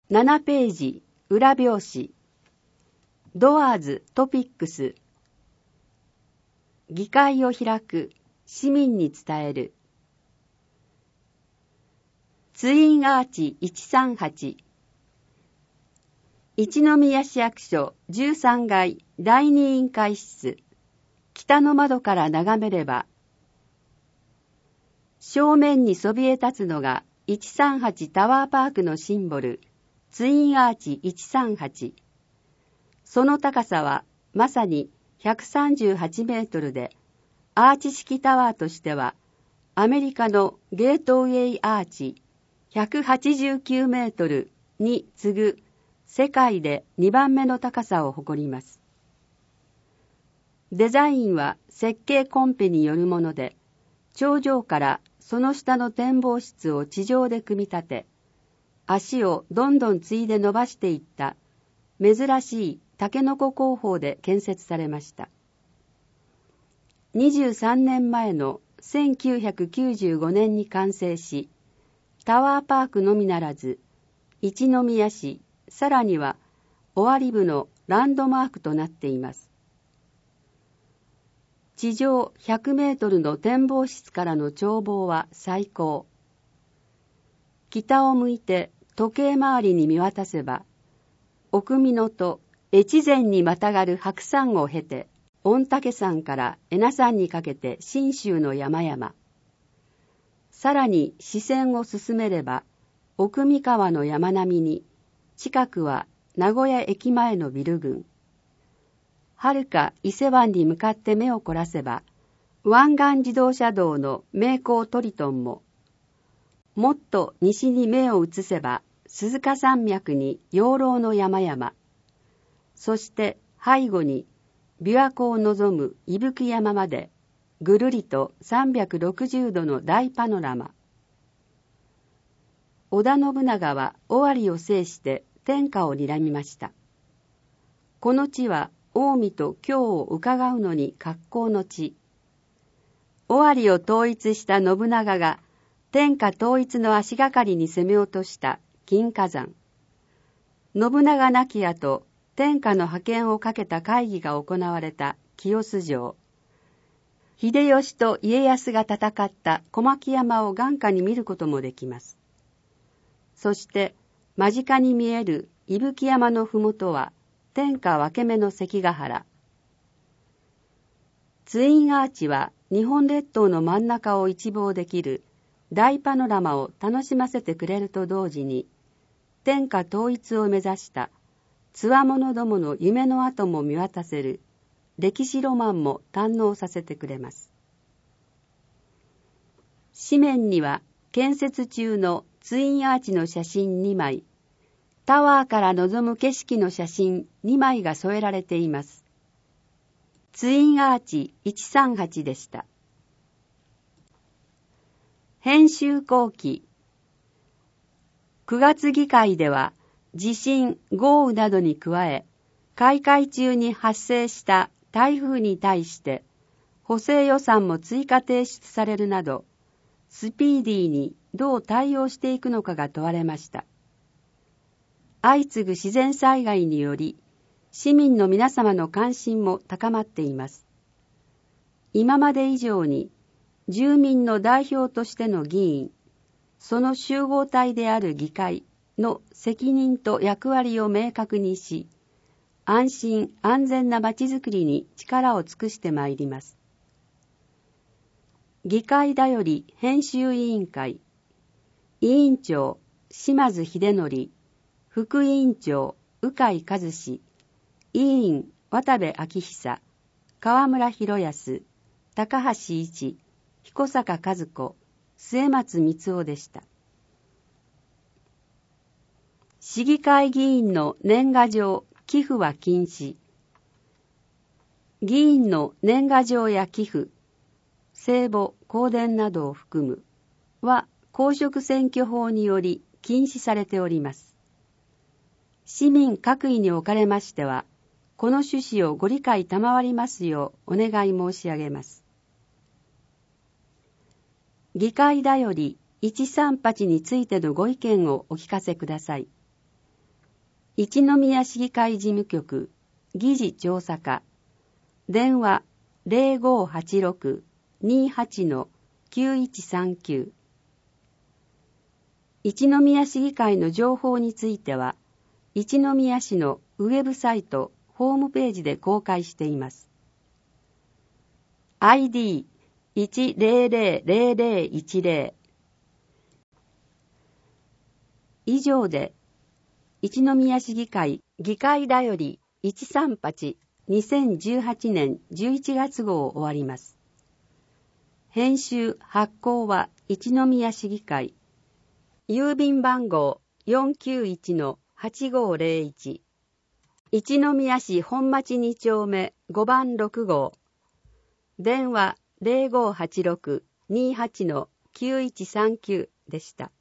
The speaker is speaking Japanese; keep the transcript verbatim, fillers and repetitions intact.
ななページ裏表紙。ドアーズトピックス。議会を開く、市民に伝える。ツインアーチいちさんはち。一宮市役所じゅうさんがいだいに委員会室。北の窓から眺めれば、正面にそびえ立つのがいちさんはちタワーパークのシンボル、ツインアーチいちさんはち。その高さはまさにひゃくさんじゅうはちメートルで、アーチ式タワーとしては、アメリカのゲートウェイアーチひゃくはちじゅうきゅうメートルに次ぐ世界でにばんめの高さを誇ります。デザインは設計コンペによるもので、頂上からその下の展望室を地上で組み立て、足をどんどん継いで伸ばしていった珍しいタケノコ工法で建設されました。にじゅうさんねんまえのせんきゅうひゃくきゅうじゅうごねんに完成し、タワーパークのみならず、一宮市、さらには尾張部のランドマークとなっています。地上ひゃくメートルの展望室からの眺望は最高。北を向いて時計回りに見渡せば、奥美濃と越前にまたがる白山を経て、御嶽山から恵那山にかけて信州の山々。さらに視線を進めれば、奥三川の山並みに、近くは名古屋駅前のビル群。はるか伊勢湾に向かって目を凝らせば、湾岸自動車道の名工トリトンも、もっと西に目を移せば、鈴鹿山脈に養老の山々。そして背後に琵琶湖を望む伊吹山まで、ぐるりとさんびゃくろくじゅうどの大パノラマ。織田信長は尾張を制して天下を睨みました。この地は近江と京を伺うのに格好の地。尾張を統一した信長が天下統一の足がかりに攻め落とした金華山。信長亡き後、天下の覇権をかけた会議が行われた清洲城。秀吉と家康が戦った小牧山を眼下に見ることもできます。そして間近に見える伊吹山のふもとは天下分け目の関ヶ原。ツインアーチは日本列島の真ん中を一望できる大パノラマを楽しませてくれると同時に、天下統一を目指した強者どもの夢の跡も見渡せる歴史ロマンも堪能させてくれます。紙面には建設中のツインアーチの写真にまい、タワーから望む景色の写真にまいが添えられています。ツインアーチいちさんはちでした。編集後期。くがつ議会では地震、豪雨などに加え、開会中に発生した台風に対して補正予算も追加提出されるなど、スピーディーにどう対応していくのかが問われました。相次ぐ自然災害により、市民の皆様の関心も高まっています。今まで以上に、住民の代表としての議員、その集合体である議会の責任と役割を明確にし、安心安全なまちづくりに力を尽くしてまいります。議会だより編集委員会、委員長島津秀則、副委員長鵜飼和志、委員渡部昭久、河村博康、高橋一、彦坂和子、末松光雄でした。市議会議員の年賀状、寄付は禁止。議員の年賀状や寄付、聖母、香典などを含むは公職選挙法により禁止されております。市民各位におかれましては、この趣旨をご理解賜りますようお願い申し上げます。議会だよりいちさんはちについてのご意見をお聞かせください。 一宮市議会事務局議事調査課、電話 ゼロごはちろく にはち きゅういちさんきゅう。一宮市議会の情報については、一宮市のウェブサイト、ホームページで公開しています。アイディーいちゼロゼロゼロゼロいちゼロ。以上で、一宮市議会議会だよりいちさんはちにせんじゅうはちねんじゅういちがつ号を終わります。編集発行は一宮市議会。郵便番号 よんきゅういちのはちごゼロいち。一宮市本町に丁目ごばんろく号。電話 ゼロごはちろく にはち きゅういちさんきゅうでした。